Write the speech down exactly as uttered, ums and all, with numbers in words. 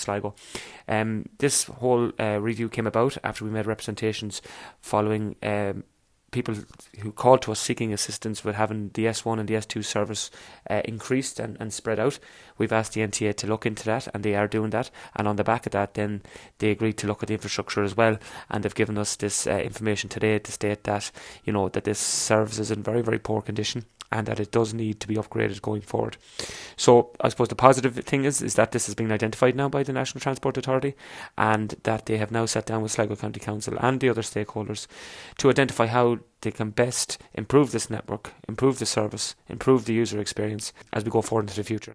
Sligo. Um, this whole uh, review came about after we made representations following um, people who called to us seeking assistance with having the S one and the S two service uh, increased and, and spread out. We've asked the N T A to look into that, and they are doing that. And on the back of that, then they agreed to look at the infrastructure as well, and they've given us this uh, information today to state that, you know, that this service is in very, very poor condition, and that it does need to be upgraded going forward. So I suppose the positive thing is is that this has been identified now by the National Transport Authority, and that they have now sat down with Sligo County Council and the other stakeholders to identify how they can best improve this network, improve the service, improve the user experience as we go forward into the future.